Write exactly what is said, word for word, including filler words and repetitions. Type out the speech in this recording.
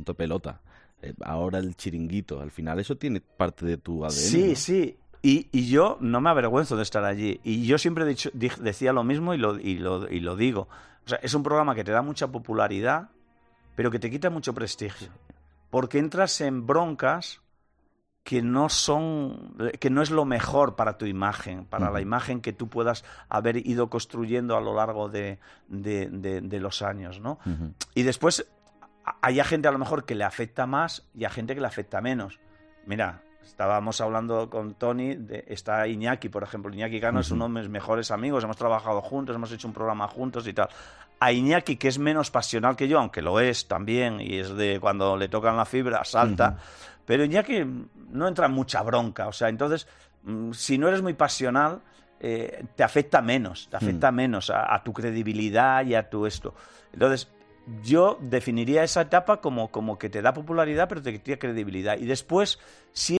punto pelota. Eh, ahora el chiringuito, al final eso tiene parte de tu A D N. Sí, ¿no? sí. Y, y yo no me avergüenzo de estar allí. Y yo siempre he dicho, di, decía lo mismo y lo, y, lo, y lo digo. O sea, es un programa que te da mucha popularidad, pero que te quita mucho prestigio. Porque entras en broncas que no son, que no es lo mejor para tu imagen, para uh-huh. la imagen que tú puedas haber ido construyendo a lo largo de, de, de, de los años, ¿no? Uh-huh. Y después hay a gente a lo mejor que le afecta más y a gente que le afecta menos. Mira, estábamos hablando con Tony, de, está Iñaki, por ejemplo. Iñaki Cano uh-huh. es uno de mis mejores amigos, hemos trabajado juntos, hemos hecho un programa juntos y tal. A Iñaki, que es menos pasional que yo, aunque lo es también, y es de cuando le tocan la fibra, salta, uh-huh. pero Iñaki no entra en mucha bronca. O sea, entonces, si no eres muy pasional, eh, te afecta menos, te afecta uh-huh. menos a, a tu credibilidad y a tu esto. Entonces, yo definiría esa etapa como, como que te da popularidad, pero te quita credibilidad. Y después, si